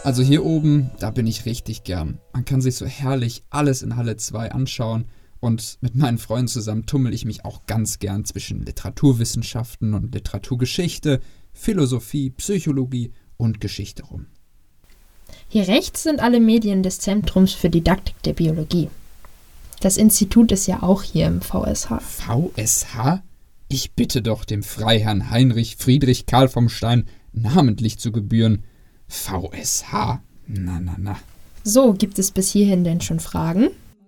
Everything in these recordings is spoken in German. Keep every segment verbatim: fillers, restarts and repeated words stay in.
Also hier oben, da bin ich richtig gern. Man kann sich so herrlich alles in Halle zwei anschauen und mit meinen Freunden zusammen tummel ich mich auch ganz gern zwischen Literaturwissenschaften und Literaturgeschichte, Philosophie, Psychologie und Geschichte rum. Hier rechts sind alle Medien des Zentrums für Didaktik der Biologie. Das Institut ist ja auch hier im V S H. V S H? Ich bitte doch dem Freiherrn Heinrich Friedrich Karl vom Stein namentlich zu gebühren. V S H? Na, na, na. So, gibt es bis hierhin denn schon Fragen?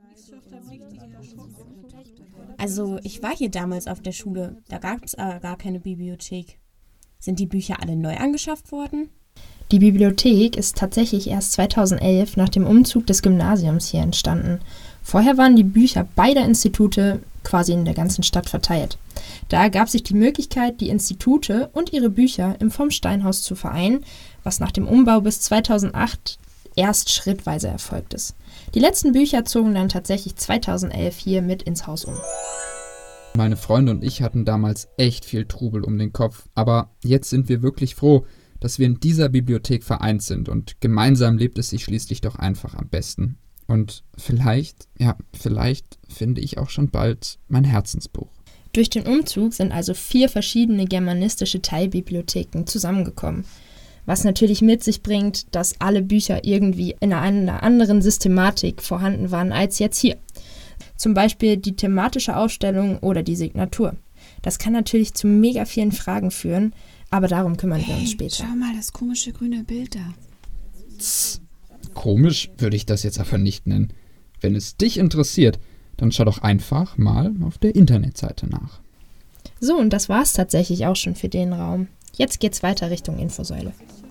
Also, ich war hier damals auf der Schule. Da gab es aber gar keine Bibliothek. Sind die Bücher alle neu angeschafft worden? Die Bibliothek ist tatsächlich erst zweitausendelf nach dem Umzug des Gymnasiums hier entstanden. Vorher waren die Bücher beider Institute quasi in der ganzen Stadt verteilt. Da ergab sich die Möglichkeit, die Institute und ihre Bücher im Vom-Stein-Haus zu vereinen, was nach dem Umbau bis zweitausendacht erst schrittweise erfolgt ist. Die letzten Bücher zogen dann tatsächlich zweitausendelf hier mit ins Haus um. Meine Freunde und ich hatten damals echt viel Trubel um den Kopf, aber jetzt sind wir wirklich froh, dass wir in dieser Bibliothek vereint sind und gemeinsam lebt es sich schließlich doch einfach am besten. Und vielleicht, ja, vielleicht finde ich auch schon bald mein Herzensbuch. Durch den Umzug sind also vier verschiedene germanistische Teilbibliotheken zusammengekommen. Was natürlich mit sich bringt, dass alle Bücher irgendwie in einer anderen Systematik vorhanden waren als jetzt hier. Zum Beispiel die thematische Ausstellung oder die Signatur. Das kann natürlich zu mega vielen Fragen führen, aber darum kümmern hey, wir uns später. Schau mal, das komische grüne Bild da. Tss, komisch würde ich das jetzt aber nicht nennen. Wenn es dich interessiert, dann schau doch einfach mal auf der Internetseite nach. So, und das war's tatsächlich auch schon für den Raum. Jetzt geht's weiter Richtung Infosäule.